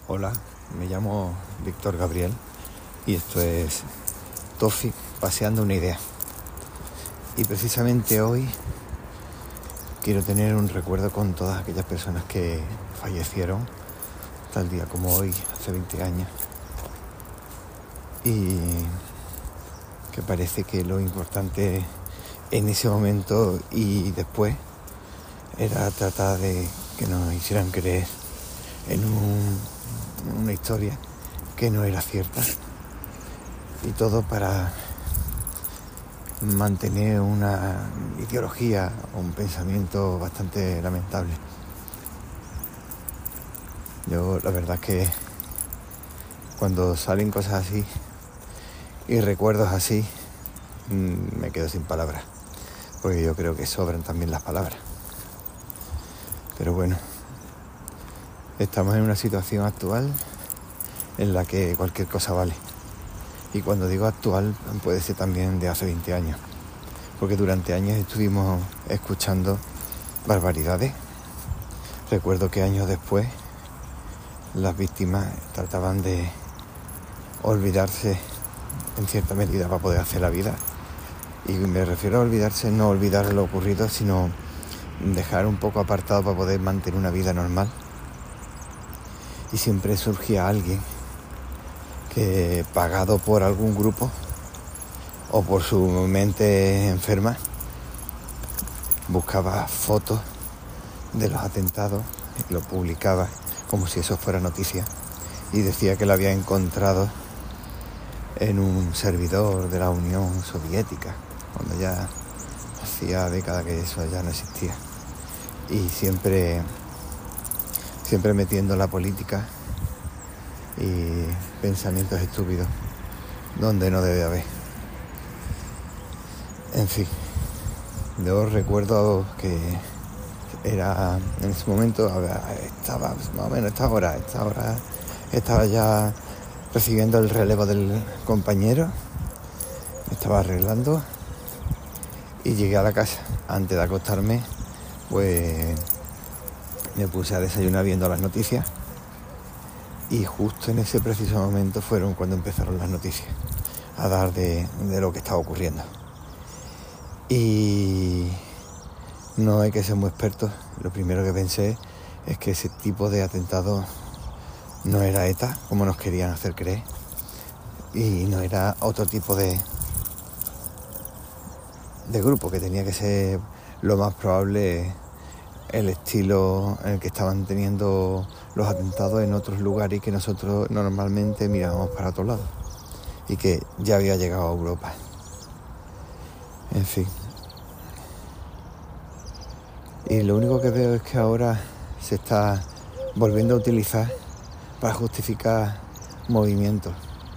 Hola, me llamo Víctor Gabriel y esto es Tofi paseando una idea. Y precisamente hoy quiero tener un recuerdo con todas aquellas personas que fallecieron tal día como hoy, hace 20 años. Y que parece que lo importante en ese momento y después era tratar de que nos hicieran creer en una historia que no era cierta, y todo para mantener una ideología o un pensamiento bastante lamentable. Yo la verdad es que cuando salen cosas así y recuerdos así, me quedo sin palabras, porque yo creo que sobran también las palabras. Pero bueno, estamos en una situación actual en la que cualquier cosa vale. Y cuando digo actual, puede ser también de hace 20 años. Porque durante años estuvimos escuchando barbaridades. Recuerdo que años después las víctimas trataban de olvidarse en cierta medida para poder hacer la vida. Y me refiero a olvidarse, no olvidar lo ocurrido, sino dejar un poco apartado para poder mantener una vida normal. Y siempre surgía alguien que, pagado por algún grupo o por su mente enferma, buscaba fotos de los atentados y lo publicaba como si eso fuera noticia, y decía que lo había encontrado en un servidor de la Unión Soviética, cuando ya hacía décadas que eso ya no existía. Y siempre metiendo la política y pensamientos estúpidos donde no debe haber. En fin, yo recuerdo que era en ese momento, estaba más o menos esta hora estaba ya recibiendo el relevo del compañero, me estaba arreglando y llegué a la casa. Antes de acostarme, pues me puse a desayunar viendo las noticias, y justo en ese preciso momento fueron cuando empezaron las noticias a dar de lo que estaba ocurriendo. Y no hay que ser muy experto. Lo primero que pensé es que ese tipo de atentado no era ETA, como nos querían hacer creer, y no era otro tipo de grupo, que tenía que ser lo más probable el estilo en el que estaban teniendo los atentados en otros lugares y que nosotros normalmente mirábamos para otro lado, y que ya había llegado a Europa. En fin. Y lo único que veo es que ahora se está volviendo a utilizar para justificar movimientos.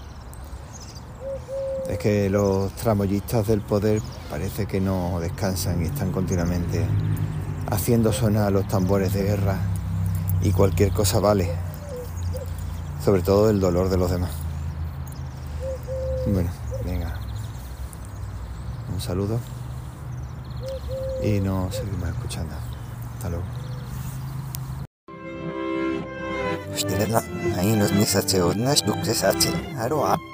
Es que los tramoyistas del poder parece que no descansan y están continuamente haciendo sonar los tambores de guerra, y cualquier cosa vale, sobre todo el dolor de los demás. Bueno, venga, un saludo y nos seguimos escuchando. Hasta luego. Ahí nos